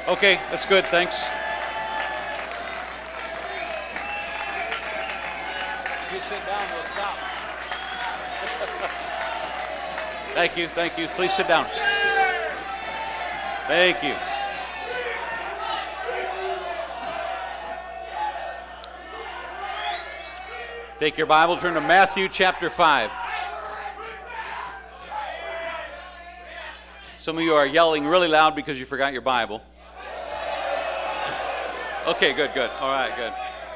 Okay, that's good. Thanks. If you sit down, we'll stop. Thank you. Thank you. Please sit down. Thank you. Take your Bible, turn to Matthew chapter 5. Some of you are yelling really loud because you forgot your Bible. Okay, good. All right, good.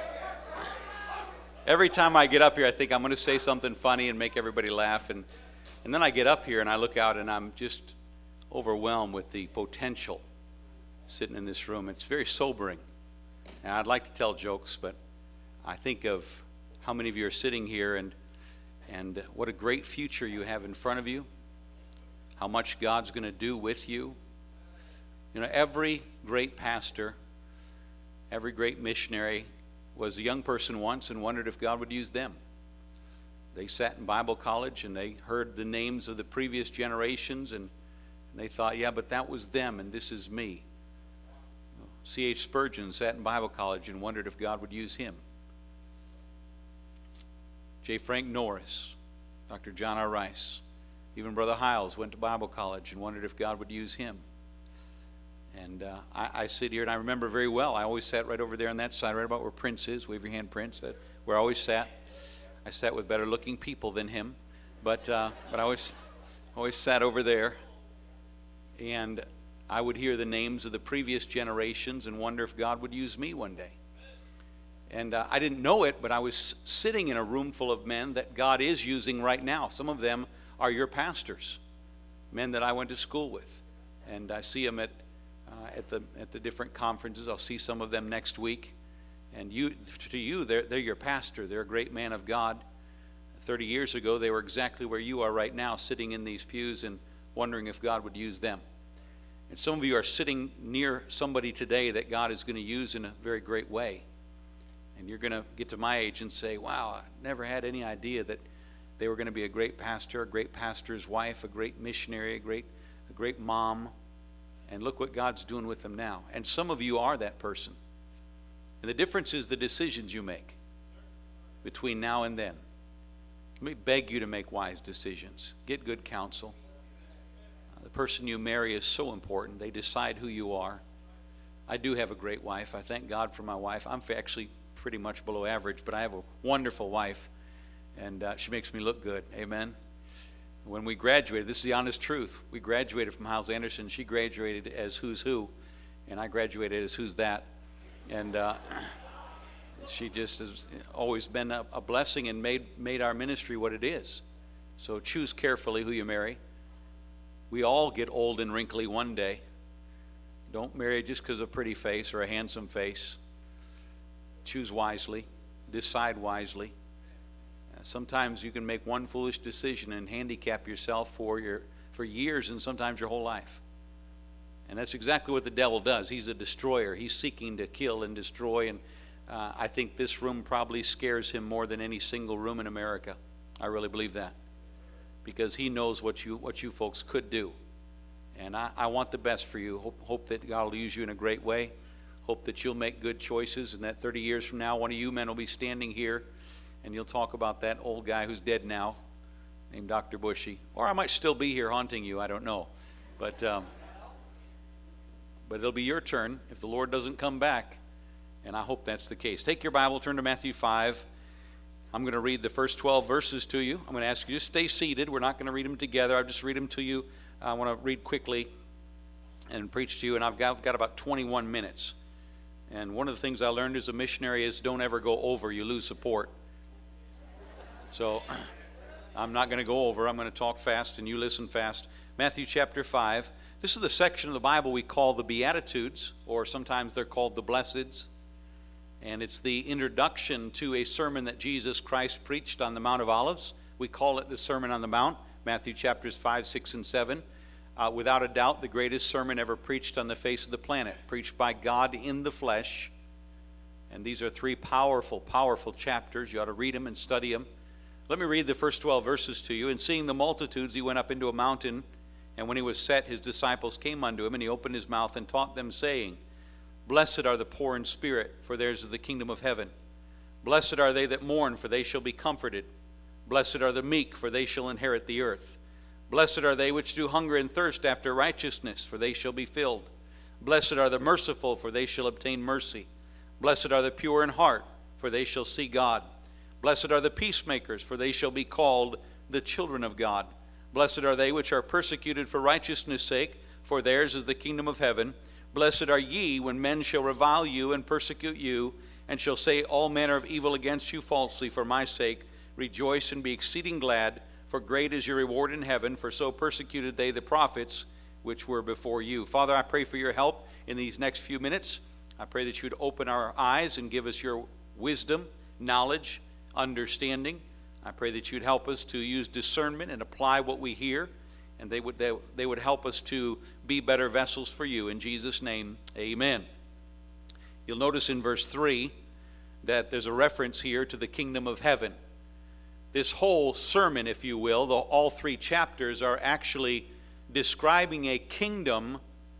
Every time I get up here, I think I'm going to say something funny and make everybody laugh. And then I get up here and I look out and I'm just overwhelmed with the potential sitting in this room. It's very sobering. And I'd like to tell jokes, but I think of how many of you are sitting here and what a great future you have in front of you, how much God's going to do with you. You know, every great pastor, every great missionary was a young person once and wondered if God would use them. They sat in Bible college and they heard the names of the previous generations and they thought, yeah, but that was them and this is me. C.H. Spurgeon sat in Bible college and wondered if God would use him. J. Frank Norris, Dr. John R. Rice, even Brother Hiles went to Bible college and wondered if God would use him. And I sit here and I remember very well, I always sat right over there on that side, right about where Prince is. Wave your hand, Prince. Where I always sat. I sat with better looking people than him, but I always sat over there. And I would hear the names of the previous generations and wonder if God would use me one day. And I didn't know it, but I was sitting in a room full of men that God is using right now. Some of them are your pastors, men that I went to school with. And I see them at the different conferences. I'll see some of them next week. And they're your pastor. They're a great man of God. 30 years ago, they were exactly where you are right now, sitting in these pews and wondering if God would use them. And some of you are sitting near somebody today that God is going to use in a very great way. And you're going to get to my age and say, wow, I never had any idea that they were going to be a great pastor, a great pastor's wife, a great missionary, a great mom. And look what God's doing with them now. And some of you are that person. And the difference is the decisions you make between now and then. Let me beg you to make wise decisions. Get good counsel. The person you marry is so important. They decide who you are. I do have a great wife. I thank God for my wife. I'm actually pretty much below average, but I have a wonderful wife, and she makes me look good. Amen. When we graduated, this is the honest truth, we graduated from Hyles Anderson. She graduated as Who's Who, and I graduated as Who's That. And she just has always been a blessing and made our ministry what it is. So choose carefully who you marry. We all get old and wrinkly one day. Don't marry just because of a pretty face or a handsome face. Choose wisely. Decide wisely. Sometimes you can make one foolish decision and handicap yourself for years and sometimes your whole life. And that's exactly what the devil does. He's a destroyer. He's seeking to kill and destroy. And I think this room probably scares him more than any single room in America. I really believe that. Because he knows what you folks could do. And I want the best for you. Hope that God will use you in a great way. Hope that you'll make good choices and that 30 years from now, one of you men will be standing here and you'll talk about that old guy who's dead now, named Dr. Bushy. Or I might still be here haunting you, I don't know. But it'll be your turn if the Lord doesn't come back, and I hope that's the case. Take your Bible, turn to Matthew 5. I'm going to read the first 12 verses to you. I'm going to ask you to stay seated. We're not going to read them together. I'll just read them to you. I want to read quickly and preach to you, and I've got about 21 minutes. And one of the things I learned as a missionary is don't ever go over. You lose support. So I'm not going to go over. I'm going to talk fast, and you listen fast. Matthew chapter 5. This is the section of the Bible we call the Beatitudes, or sometimes they're called the Blesseds. And it's the introduction to a sermon that Jesus Christ preached on the Mount of Olives. We call it the Sermon on the Mount, Matthew chapters 5, 6, and 7. Without a doubt, the greatest sermon ever preached on the face of the planet, preached by God in the flesh. And these are three powerful, powerful chapters. You ought to read them and study them. Let me read the first 12 verses to you. And seeing the multitudes, he went up into a mountain, and when he was set, his disciples came unto him, and he opened his mouth and taught them, saying, Blessed are the poor in spirit, for theirs is the kingdom of heaven. Blessed are they that mourn, for they shall be comforted. Blessed are the meek, for they shall inherit the earth. Blessed are they which do hunger and thirst after righteousness, for they shall be filled. Blessed are the merciful, for they shall obtain mercy. Blessed are the pure in heart, for they shall see God. Blessed are the peacemakers, for they shall be called the children of God. Blessed are they which are persecuted for righteousness' sake, for theirs is the kingdom of heaven. Blessed are ye when men shall revile you and persecute you, and shall say all manner of evil against you falsely for my sake. Rejoice and be exceeding glad, for great is your reward in heaven, for so persecuted they the prophets which were before you. Father, I pray for your help in these next few minutes. I pray that you would open our eyes and give us your wisdom, knowledge, understanding. I pray that you'd help us to use discernment and apply what we hear, and they would help us to be better vessels for you. In Jesus' name, amen. You'll notice in verse 3 that there's a reference here to the kingdom of heaven. This whole sermon, if you will, all 3 chapters are actually describing a kingdom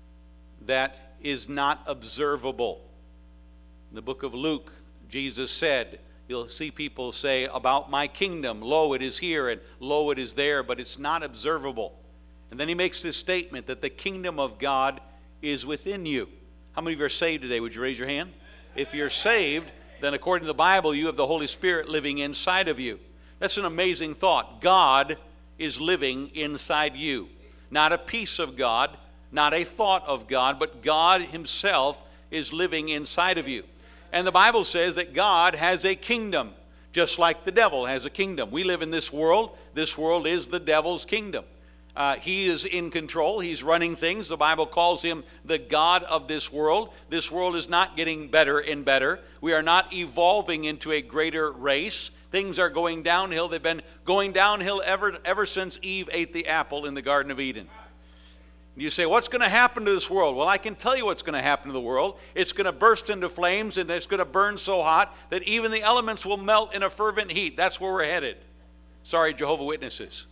that is not observable. In the book of Luke, Jesus said, you'll see people say about my kingdom, lo, it is here, and lo, it is there, but it's not observable. And then he makes this statement that the kingdom of God is within you. How many of you are saved today? Would you raise your hand? If you're saved, then according to the Bible, you have the Holy Spirit living inside of you. That's an amazing thought. God is living inside you. Not a piece of God, not a thought of God, but God himself is living inside of you. And the Bible says that God has a kingdom, just like the devil has a kingdom. We live in this world. This world is the devil's kingdom. He is in control. He's running things. The Bible calls him the God of this world. This world is not getting better and better. We are not evolving into a greater race. Things are going downhill. They've been going downhill ever since Eve ate the apple in the Garden of Eden. You say, what's going to happen to this world? Well, I can tell you what's going to happen to the world. It's going to burst into flames, and it's going to burn so hot that even the elements will melt in a fervent heat. That's where we're headed. Sorry, Jehovah's Witnesses.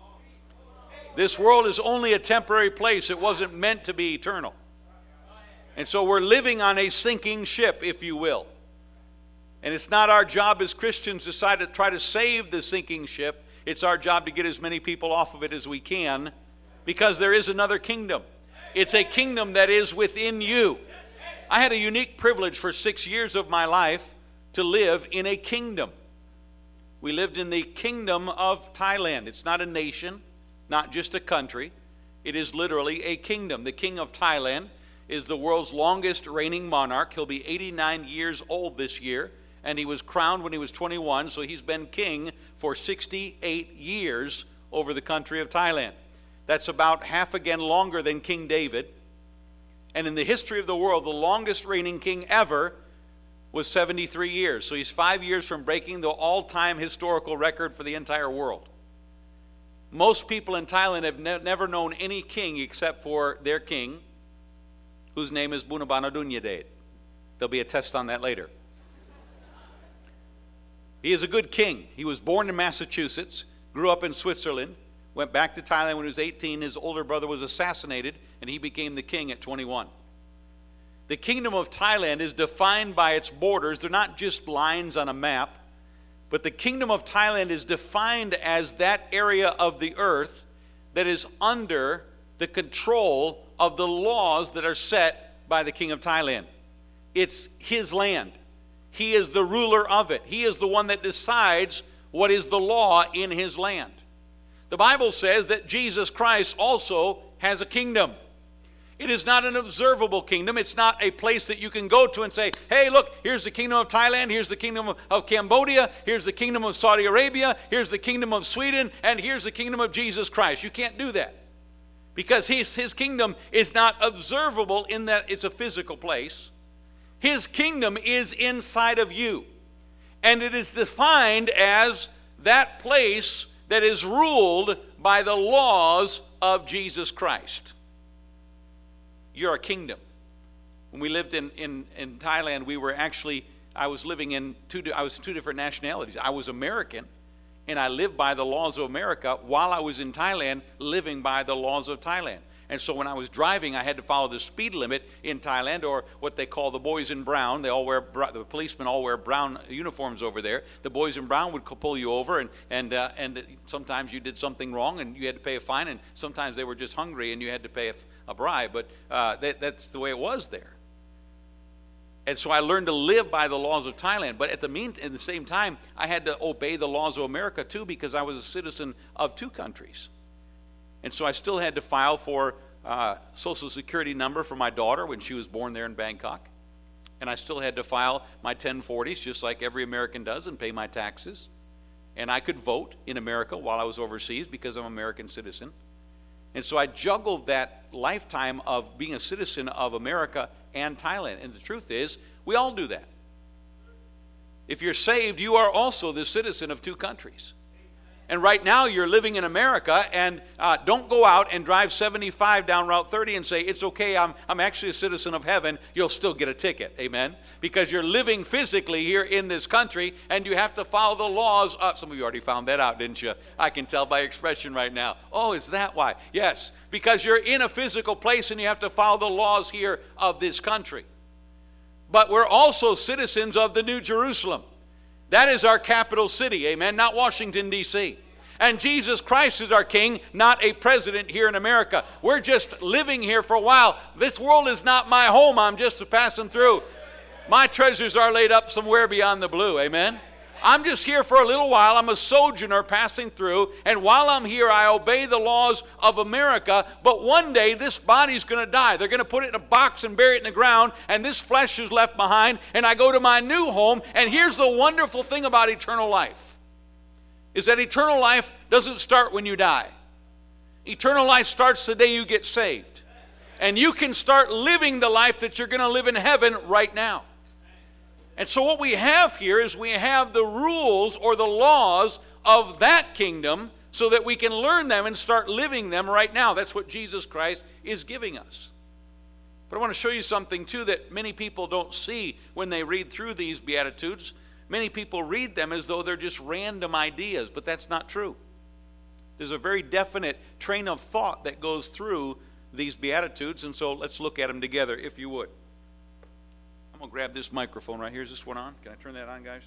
This world is only a temporary place. It wasn't meant to be eternal. And so we're living on a sinking ship, if you will. And it's not our job as Christians to try to save the sinking ship. It's our job to get as many people off of it as we can, because there is another kingdom. It's a kingdom that is within you. I had a unique privilege for 6 years of my life to live in a kingdom. We lived in the kingdom of Thailand. It's not a nation, not just a country. It is literally a kingdom. The king of Thailand is the world's longest reigning monarch. He'll be 89 years old this year, and he was crowned when he was 21, so he's been king for 68 years over the country of Thailand. That's about half again longer than King David. And in the history of the world, the longest reigning king ever was 73 years. So he's 5 years from breaking the all-time historical record for the entire world. Most people in Thailand have never known any king except for their king, whose name is Bunabana Dunyadej. There'll be a test on that later. He is a good king. He was born in Massachusetts, grew up in Switzerland, went back to Thailand when he was 18. His older brother was assassinated, and he became the king at 21. The kingdom of Thailand is defined by its borders. They're not just lines on a map, but the kingdom of Thailand is defined as that area of the earth that is under the control of the laws that are set by the king of Thailand. It's his land. He is the ruler of it. He is the one that decides what is the law in his land. The Bible says that Jesus Christ also has a kingdom. It is not an observable kingdom. It's not a place that you can go to and say, hey, look, here's the kingdom of Thailand, here's the kingdom of Cambodia, here's the kingdom of Saudi Arabia, here's the kingdom of Sweden, and here's the kingdom of Jesus Christ. You can't do that, because his kingdom is not observable in that it's a physical place. His kingdom is inside of you, and it is defined as that place that is ruled by the laws of Jesus Christ. You're a kingdom. When we lived in Thailand, I was living in two different nationalities. I was American, and I lived by the laws of America while I was in Thailand, living by the laws of Thailand. And so when I was driving, I had to follow the speed limit in Thailand, or what they call the boys in brown. They all wear, the policemen all wear brown uniforms over there. The boys in brown would pull you over, and sometimes you did something wrong and you had to pay a fine, and sometimes they were just hungry and you had to pay a bribe. But that's the way it was there. And so I learned to live by the laws of Thailand. But at the same time, I had to obey the laws of America too, because I was a citizen of two countries. And so I still had to file for Social Security number for my daughter when she was born there in Bangkok. And I still had to file my 1040s, just like every American does, and pay my taxes. And I could vote in America while I was overseas because I'm an American citizen. And so I juggled that lifetime of being a citizen of America and Thailand. And the truth is, we all do that. If you're saved, you are also the citizen of two countries. And right now you're living in America, and don't go out and drive 75 down Route 30 and say, it's okay, I'm actually a citizen of heaven. You'll still get a ticket, amen? Because you're living physically here in this country, and you have to follow the laws. Some of you already found that out, didn't you? I can tell by expression right now. Oh, is that why? Yes, because you're in a physical place and you have to follow the laws here of this country. But we're also citizens of the New Jerusalem. That is our capital city, amen, not Washington, D.C. And Jesus Christ is our king, not a president here in America. We're just living here for a while. This world is not my home. I'm just passing through. My treasures are laid up somewhere beyond the blue, amen. I'm just here for a little while. I'm a sojourner passing through, and while I'm here, I obey the laws of America, but one day this body's going to die. They're going to put it in a box and bury it in the ground, and this flesh is left behind, and I go to my new home, and here's the wonderful thing about eternal life, is that eternal life doesn't start when you die. Eternal life starts the day you get saved, and you can start living the life that you're going to live in heaven right now. And so what we have here is we have the rules or the laws of that kingdom so that we can learn them and start living them right now. That's what Jesus Christ is giving us. But I want to show you something too that many people don't see when they read through these Beatitudes. Many people read them as though they're just random ideas, but that's not true. There's a very definite train of thought that goes through these Beatitudes, and so let's look at them together, if you would. I'm going to grab this microphone right here. Is this one on? Can I turn that on, guys?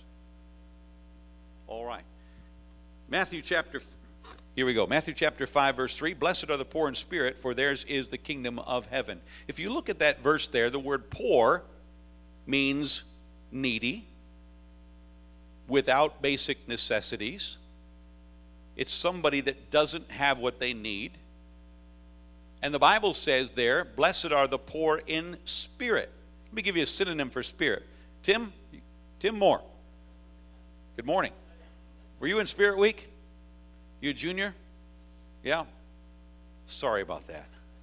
All right. Here we go. Matthew chapter 5, verse 3. Blessed are the poor in spirit, for theirs is the kingdom of heaven. If you look at that verse there, the word poor means needy, without basic necessities. It's somebody that doesn't have what they need. And the Bible says there, blessed are the poor in spirit. Let me give you a synonym for spirit. Tim Moore. Good morning. Were you in Spirit Week? You a junior? Yeah? Sorry about that.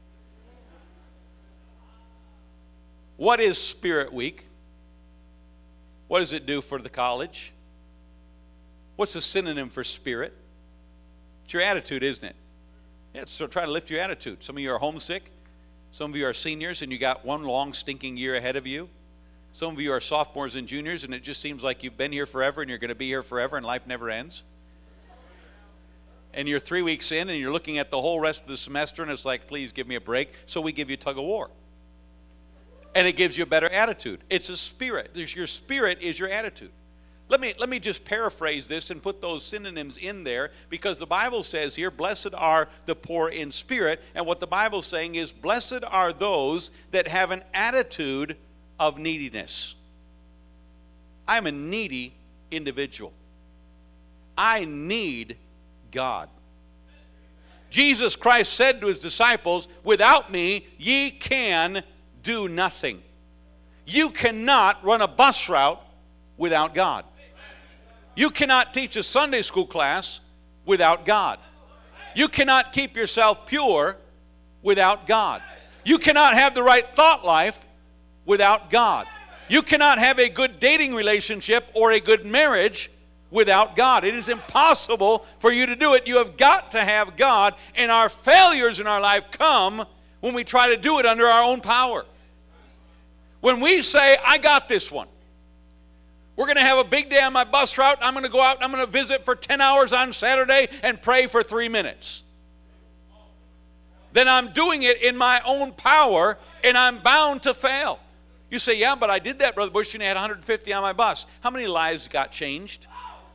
What is Spirit Week? What does it do for the college? What's a synonym for spirit? It's your attitude, isn't it? Yeah, so try to lift your attitude. Some of you are homesick. Some of you are seniors and you got one long stinking year ahead of you. Some of you are sophomores and juniors and it just seems like you've been here forever and you're going to be here forever and life never ends. And you're 3 weeks in and you're looking at the whole rest of the semester and it's like, please give me a break. So we give you tug of war. And it gives you a better attitude. It's a spirit. Your spirit is your attitude. Let me just paraphrase this and put those synonyms in there, because the Bible says here, blessed are the poor in spirit, and what the Bible's saying is, blessed are those that have an attitude of neediness. I'm a needy individual. I need God. Jesus Christ said to his disciples, without me, ye can do nothing. You cannot run a bus route without God. You cannot teach a Sunday school class without God. You cannot keep yourself pure without God. You cannot have the right thought life without God. You cannot have a good dating relationship or a good marriage without God. It is impossible for you to do it. You have got to have God, and our failures in our life come when we try to do it under our own power. When we say, I got this one. We're going to have a big day on my bus route. I'm going to go out and I'm going to visit for 10 hours on Saturday and pray for 3 minutes. then I'm doing it in my own power, and I'm bound to fail. You say, yeah, but I did that, Brother Bush, and I had 150 on my bus. How many lives got changed?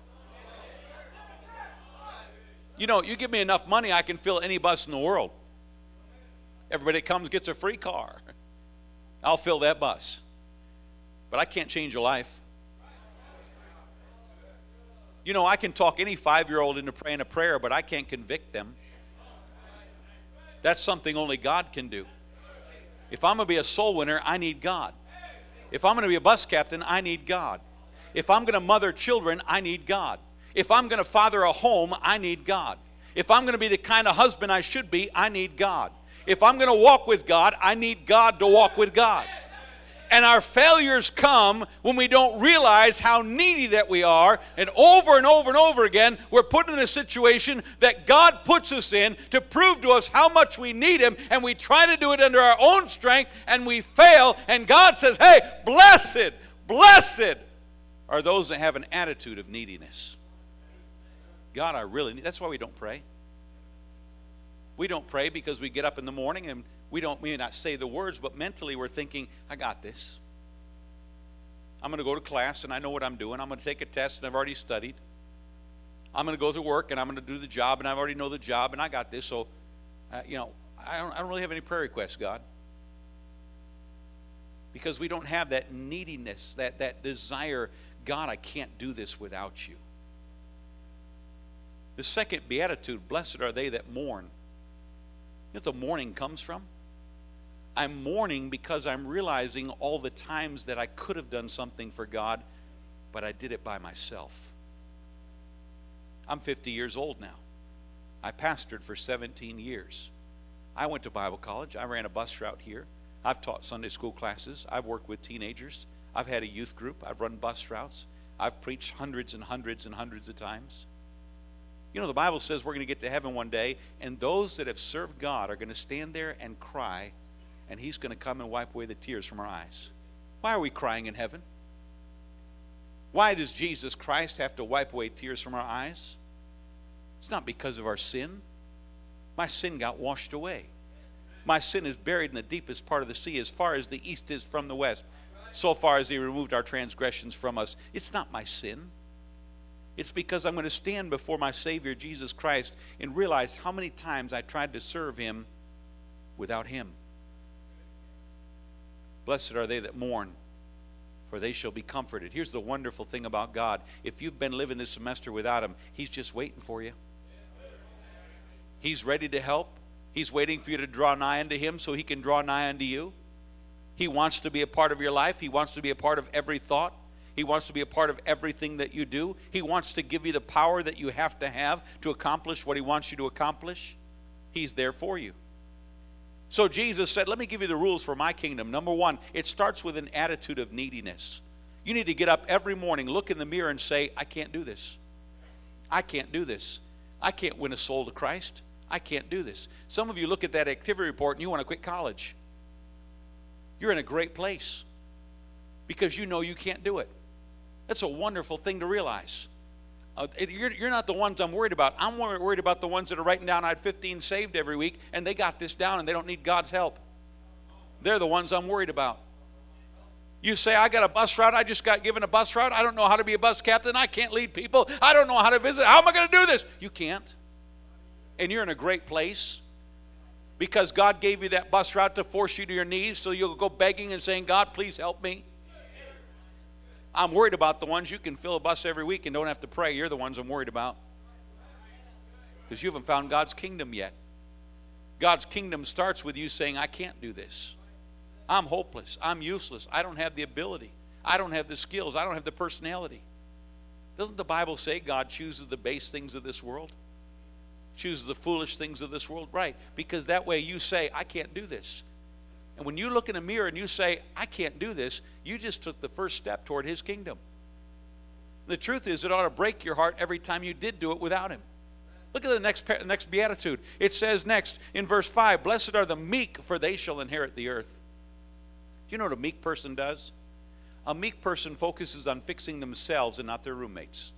You know, you give me enough money, I can fill any bus in the world. Everybody that comes gets a free car. I'll fill that bus. But I can't change your life. You know, I can talk any 5-year-old into praying a prayer, but I can't convict them. That's something only God can do. If I'm going to be a soul winner, I need God. If I'm going to be a bus captain, I need God. If I'm going to mother children, I need God. If I'm going to father a home, I need God. If I'm going to be the kind of husband I should be, I need God. If I'm going to walk with God, I need God to walk with God. And our failures come when we don't realize how needy that we are. And over and over again, we're put in a situation that God puts us in to prove to us how much we need Him. And we try to do it under our own strength, and we fail. And God says, hey, blessed are those that have an attitude of neediness. God, I really need. That's why we don't pray. We don't pray because we get up in the morning and we may not say the words, but mentally we're thinking, I got this. I'm going to go to class and I know what I'm doing. I'm going to take a test and I've already studied. I'm going to go to work and I'm going to do the job and I already know the job and I got this. So, I don't really have any prayer requests, God. Because we don't have that neediness, that desire, God, I can't do this without you. The second beatitude, blessed are they that mourn. You know what the mourning comes from? I'm mourning because I'm realizing all the times that I could have done something for God, but I did it by myself. I'm 50 years old now. I pastored for 17 years. I went to Bible college. I ran a bus route here. I've taught Sunday school classes. I've worked with teenagers. I've had a youth group. I've run bus routes. I've preached hundreds and hundreds and hundreds of times. You know, the Bible says we're going to get to heaven one day, and those that have served God are going to stand there and cry, and He's going to come and wipe away the tears from our eyes. Why are we crying in heaven? Why does Jesus Christ have to wipe away tears from our eyes? It's not because of our sin. My sin got washed away. My sin is buried in the deepest part of the sea, as far as the east is from the west, so far as He removed our transgressions from us. It's not my sin. It's because I'm going to stand before my Savior, Jesus Christ, and realize how many times I tried to serve Him without Him. Blessed are they that mourn, for they shall be comforted. Here's the wonderful thing about God. If you've been living this semester without Him, He's just waiting for you. He's ready to help. He's waiting for you to draw nigh unto Him so He can draw nigh unto you. He wants to be a part of your life. He wants to be a part of every thought. He wants to be a part of everything that you do. He wants to give you the power that you have to accomplish what He wants you to accomplish. He's there for you. So Jesus said, let me give you the rules for my kingdom. Number one, it starts with an attitude of neediness. You need to get up every morning, look in the mirror and say, I can't do this. I can't do this. I can't win a soul to Christ. I can't do this. Some of you look at that activity report and you want to quit college. You're in a great place because you know you can't do it. That's a wonderful thing to realize. You're not the ones I'm worried about. I'm worried about the ones that are writing down I had 15 saved every week and they got this down and they don't need God's help. They're the ones I'm worried about. You say, I got a bus route. I just got given a bus route. I don't know how to be a bus captain. I can't lead people. I don't know how to visit. How am I going to do this? You can't. And you're in a great place because God gave you that bus route to force you to your knees so you'll go begging and saying, God, please help me. I'm worried about the ones you can fill a bus every week and don't have to pray. You're the ones I'm worried about because you haven't found God's kingdom yet. God's kingdom starts with you saying, I can't do this. I'm hopeless. I'm useless. I don't have the ability. I don't have the skills. I don't have the personality. Doesn't the Bible say God chooses the base things of this world? Chooses the foolish things of this world? Right. Because that way you say, I can't do this. And when you look in a mirror and you say, I can't do this, you just took the first step toward His kingdom. The truth is, it ought to break your heart every time you did do it without Him. Look at the next beatitude. It says next in verse 5, blessed are the meek, for they shall inherit the earth. Do you know what a meek person does? A meek person focuses on fixing themselves and not their roommates.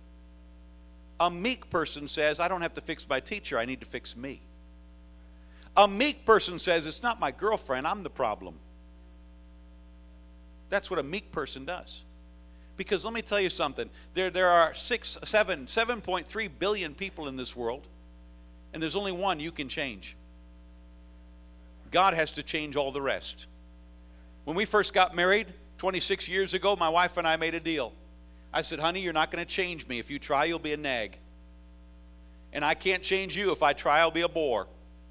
A meek person says, I don't have to fix my teacher, I need to fix me. A meek person says, it's not my girlfriend, I'm the problem. That's what a meek person does. Because let me tell you something. There are 7.3 billion people in this world, and there's only one you can change. God has to change all the rest. When we first got married 26 years ago, my wife and I made a deal. I said, honey, you're not going to change me. If you try, you'll be a nag. And I can't change you. If I try, I'll be a bore.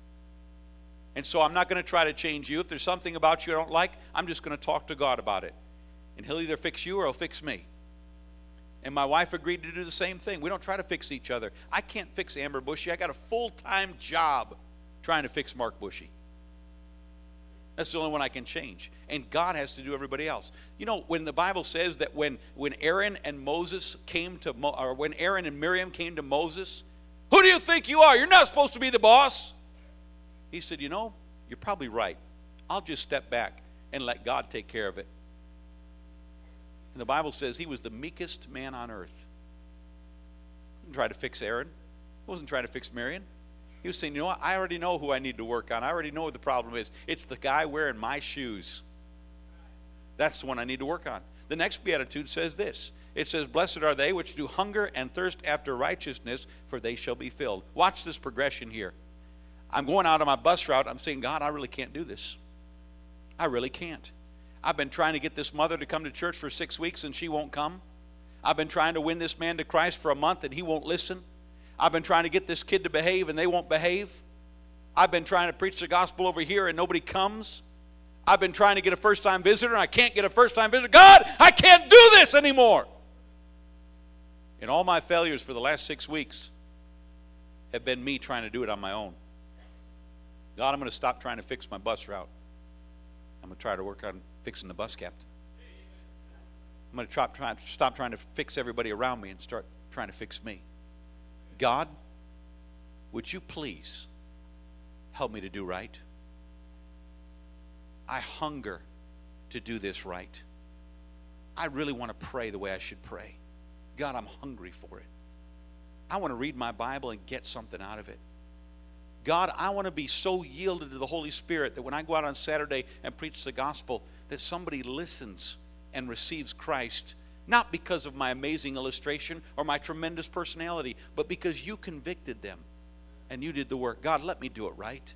And so I'm not going to try to change you. If there's something about you I don't like, I'm just going to talk to God about it. And he'll either fix you or he'll fix me. And my wife agreed to do the same thing. We don't try to fix each other. I can't fix Amber Bushy. I got a full-time job trying to fix Mark Bushy. That's the only one I can change. And God has to do everybody else. You know, when the Bible says that when Aaron and when Aaron and Miriam came to Moses, who do you think you are? You're not supposed to be the boss. He said, you know, you're probably right. I'll just step back and let God take care of it. And the Bible says he was the meekest man on earth. He didn't try to fix Aaron. He wasn't trying to fix Miriam. He was saying, you know what? I already know who I need to work on. I already know what the problem is. It's the guy wearing my shoes. That's the one I need to work on. The next beatitude says this. It says, blessed are they which do hunger and thirst after righteousness, for they shall be filled. Watch this progression here. I'm going out on my bus route. I'm saying, God, I really can't do this. I really can't. I've been trying to get this mother to come to church for 6 weeks and she won't come. I've been trying to win this man to Christ for a month and he won't listen. I've been trying to get this kid to behave and they won't behave. I've been trying to preach the gospel over here and nobody comes. I've been trying to get a first-time visitor and I can't get a first-time visitor. God, I can't do this anymore. And all my failures for the last 6 weeks have been me trying to do it on my own. God, I'm going to stop trying to fix my bus route. I'm going to try to work on fixing the bus captain. I'm going to stop trying to fix everybody around me and start trying to fix me. God, would you please help me to do right? I hunger to do this right. I really want to pray the way I should pray. God, I'm hungry for it. I want to read my Bible and get something out of it. God, I want to be so yielded to the Holy Spirit that when I go out on Saturday and preach the gospel, that somebody listens and receives Christ, not because of my amazing illustration or my tremendous personality, but because you convicted them and you did the work. God, let me do it right.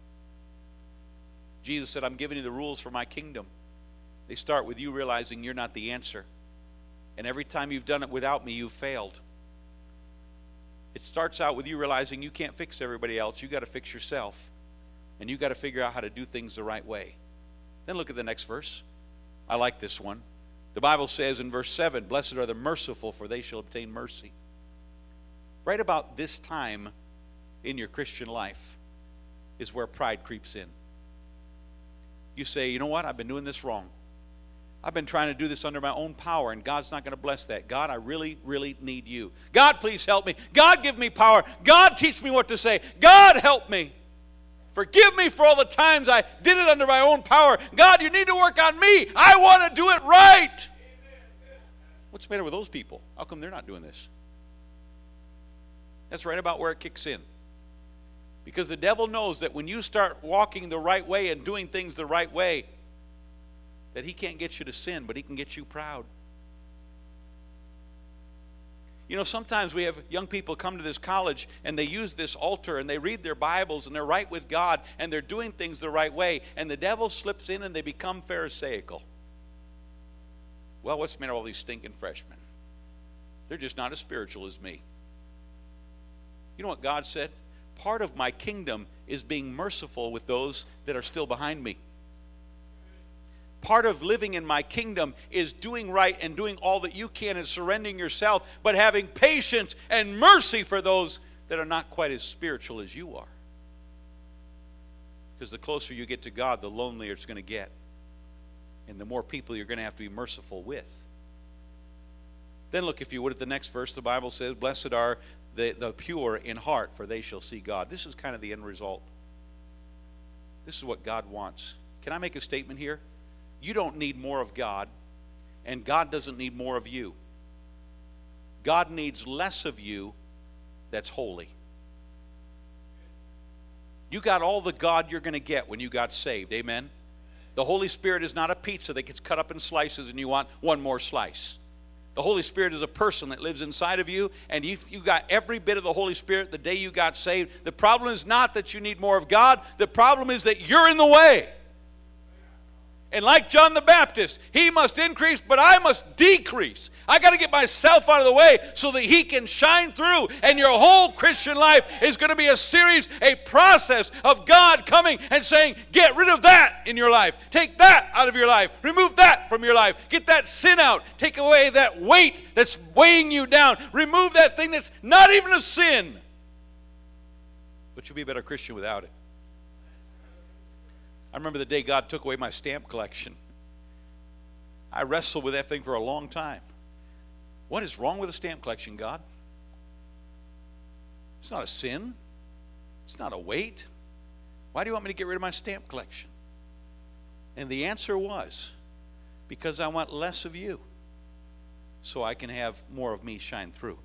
Jesus said, I'm giving you the rules for my kingdom. They start with you realizing you're not the answer. And every time you've done it without me, you've failed. It starts out with you realizing you can't fix everybody else. You've got to fix yourself. And you've got to figure out how to do things the right way. Then look at the next verse. I like this one. The Bible says in verse 7, blessed are the merciful, for they shall obtain mercy. Right about this time in your Christian life is where pride creeps in. You say, you know what? I've been doing this wrong. I've been trying to do this under my own power, and God's not going to bless that. God, I really, really need you. God, please help me. God, give me power. God, teach me what to say. God, help me. Forgive me for all the times I did it under my own power. God, you need to work on me. I want to do it right. What's the matter with those people? How come they're not doing this? That's right about where it kicks in. Because the devil knows that when you start walking the right way and doing things the right way, that he can't get you to sin, but he can get you proud. You know, sometimes we have young people come to this college and they use this altar and they read their Bibles and they're right with God and they're doing things the right way, and the devil slips in and they become Pharisaical. Well, what's the matter with all these stinking freshmen? They're just not as spiritual as me. You know what God said? Part of my kingdom is being merciful with those that are still behind me. Part of living in my kingdom is doing right and doing all that you can and surrendering yourself, but having patience and mercy for those that are not quite as spiritual as you are. Because the closer you get to God, the lonelier it's going to get. And the more people you're going to have to be merciful with. Then look, if you would, at the next verse. The Bible says, blessed are the pure in heart, for they shall see God. This is kind of the end result. This is what God wants. Can I make a statement here? You don't need more of God, and God doesn't need more of you. God needs less of you that's holy. You got all the God you're going to get when you got saved. Amen? The Holy Spirit is not a pizza that gets cut up in slices and you want one more slice. The Holy Spirit is a person that lives inside of you, and you got every bit of the Holy Spirit the day you got saved. The problem is not that you need more of God. The problem is that you're in the way. And like John the Baptist, he must increase, but I must decrease. I got to get myself out of the way so that he can shine through. And your whole Christian life is going to be a series, a process of God coming and saying, get rid of that in your life. Take that out of your life. Remove that from your life. Get that sin out. Take away that weight that's weighing you down. Remove that thing that's not even a sin. But you'll be a better Christian without it. I remember the day God took away my stamp collection. I wrestled with that thing for a long time. What is wrong with a stamp collection, God? It's not a sin. It's not a weight. Why do you want me to get rid of my stamp collection? And the answer was, because I want less of you so I can have more of me shine through.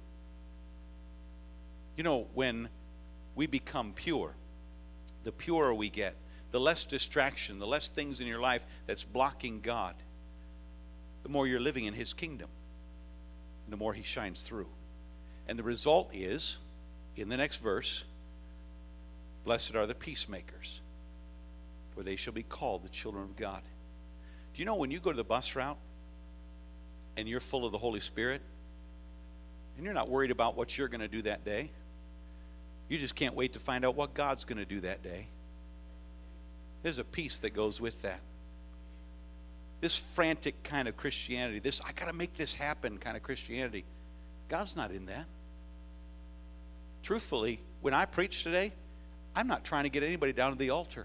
You know, when we become pure, the purer we get, the less distraction, the less things in your life that's blocking God, the more you're living in his kingdom, the more he shines through. And the result is, in the next verse, blessed are the peacemakers, for they shall be called the children of God. Do you know when you go to the bus route and you're full of the Holy Spirit and you're not worried about what you're going to do that day, you just can't wait to find out what God's going to do that day. There's a peace that goes with that. This frantic kind of Christianity, this I got to make this happen kind of Christianity, God's not in that. Truthfully, when I preach today, I'm not trying to get anybody down to the altar.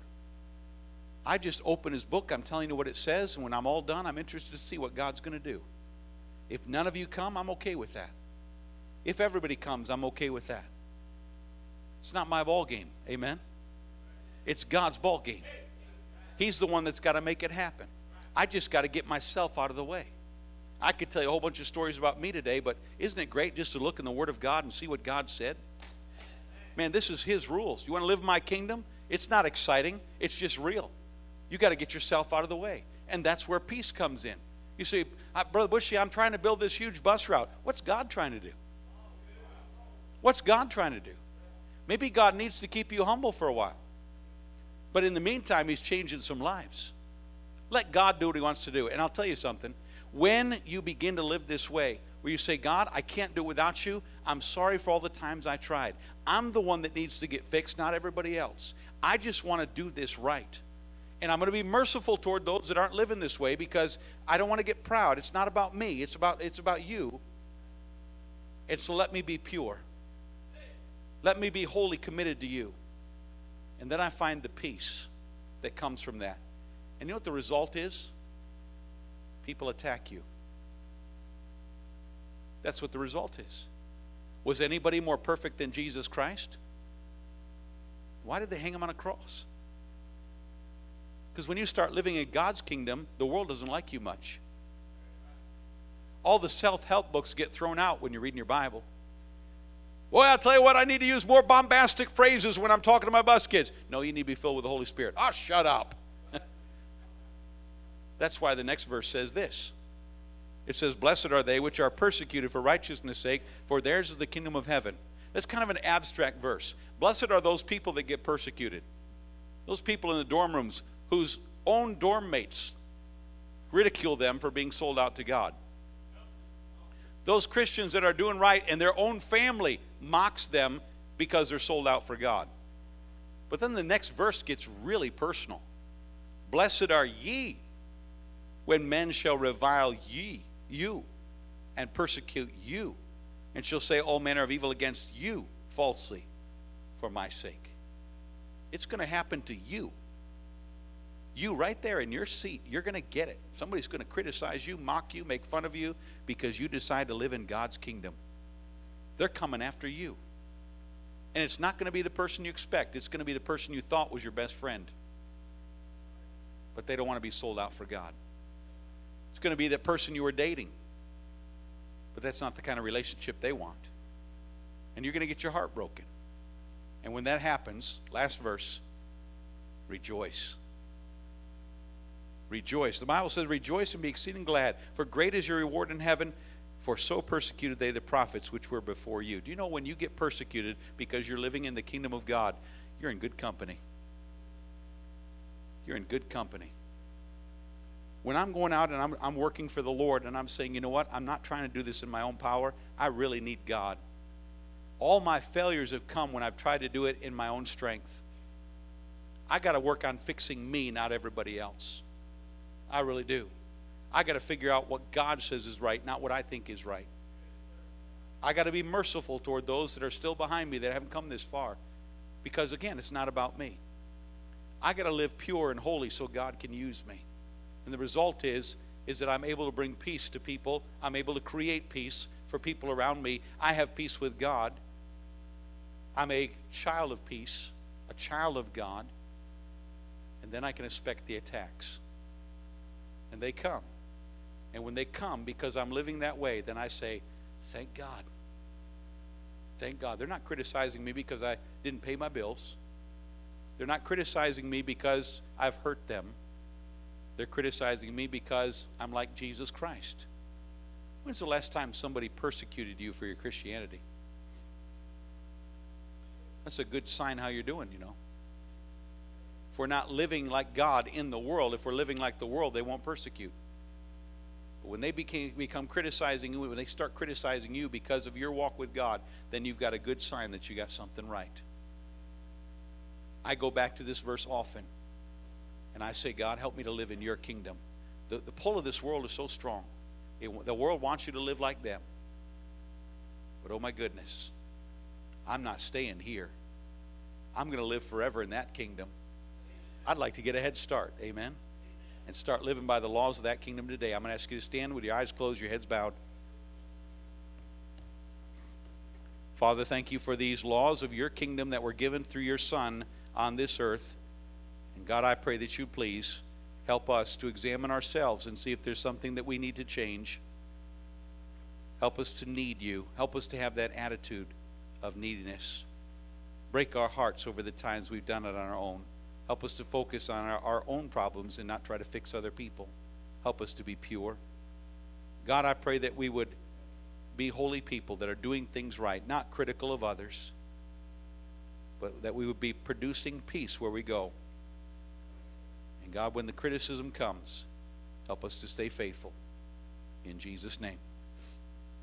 I just open his book, I'm telling you what it says, and when I'm all done, I'm interested to see what God's going to do. If none of you come, I'm okay with that. If everybody comes, I'm okay with that. It's not my ball game, amen? It's God's ball game. He's the one that's got to make it happen. I just got to get myself out of the way. I could tell you a whole bunch of stories about me today, but isn't it great just to look in the Word of God and see what God said? Man, this is his rules. You want to live my kingdom? It's not exciting. It's just real. You got to get yourself out of the way. And that's where peace comes in. You say, Brother Bushy, I'm trying to build this huge bus route. What's God trying to do? What's God trying to do? Maybe God needs to keep you humble for a while. But in the meantime, he's changing some lives. Let God do what he wants to do. And I'll tell you something. When you begin to live this way, where you say, God, I can't do it without you. I'm sorry for all the times I tried. I'm the one that needs to get fixed, not everybody else. I just want to do this right. And I'm going to be merciful toward those that aren't living this way because I don't want to get proud. It's not about me. It's about you. And so let me be pure. Let me be wholly committed to you. And then I find the peace that comes from that. And you know what the result is? People attack you. That's what the result is. Was anybody more perfect than Jesus Christ? Why did they hang him on a cross? Because when you start living in God's kingdom, the world doesn't like you much. All the self-help books get thrown out when you're reading your Bible. Boy, I'll tell you what, I need to use more bombastic phrases when I'm talking to my bus kids. No, you need to be filled with the Holy Spirit. Oh, shut up. That's why the next verse says this. It says, blessed are they which are persecuted for righteousness' sake, for theirs is the kingdom of heaven. That's kind of an abstract verse. Blessed are those people that get persecuted. Those people in the dorm rooms whose own dorm mates ridicule them for being sold out to God. Those Christians that are doing right and their own family mocks them because they're sold out for God. But then the next verse gets really personal. Blessed are ye when men shall revile you and persecute you, and shall say all manner of evil against you falsely for my sake. It's going to happen to you. You right there in your seat, you're going to get it. Somebody's going to criticize you, mock you, make fun of you because you decide to live in God's kingdom. They're coming after you. And it's not going to be the person you expect. It's going to be the person you thought was your best friend. But they don't want to be sold out for God. It's going to be that person you were dating. But that's not the kind of relationship they want. And you're going to get your heart broken. And when that happens, last verse, Rejoice. Rejoice. The Bible says, rejoice and be exceeding glad, for great is your reward in heaven, for so persecuted they the prophets which were before you. Do you know when you get persecuted because you're living in the kingdom of God, you're in good company. You're in good company. When I'm going out and I'm working for the Lord and I'm saying, you know what, I'm not trying to do this in my own power. I really need God. All my failures have come when I've tried to do it in my own strength. I got to work on fixing me, not everybody else. I really do. I got to figure out what God says is right, not what I think is right. I got to be merciful toward those that are still behind me that haven't come this far. Because again, it's not about me. I got to live pure and holy so God can use me. And the result is that I'm able to bring peace to people. I'm able to create peace for people around me. I have peace with God. I'm a child of peace, a child of God. And then I can expect the attacks. And they come. And when they come, because I'm living that way, then I say, thank God. Thank God. They're not criticizing me because I didn't pay my bills. They're not criticizing me because I've hurt them. They're criticizing me because I'm like Jesus Christ. When's the last time somebody persecuted you for your Christianity? That's a good sign how you're doing, you know. If we're not living like God in the world, if we're living like the world, they won't persecute. But when they become criticizing you, when they start criticizing you because of your walk with God, then you've got a good sign that you got something right. I go back to this verse often, and I say, God, help me to live in your kingdom. The pull of this world is so strong. The world wants you to live like them. But oh my goodness, I'm not staying here. I'm going to live forever in that kingdom. I'd like to get a head start, amen, and start living by the laws of that kingdom today. I'm going to ask you to stand with your eyes closed, your heads bowed. Father, thank you for these laws of your kingdom that were given through your Son on this earth. And God, I pray that you please help us to examine ourselves and see if there's something that we need to change. Help us to need you. Help us to have that attitude of neediness. Break our hearts over the times we've done it on our own. Help us to focus on our own problems and not try to fix other people. Help us to be pure. God, I pray that we would be holy people that are doing things right, not critical of others, but that we would be producing peace where we go. And God, when the criticism comes, help us to stay faithful. In Jesus' name.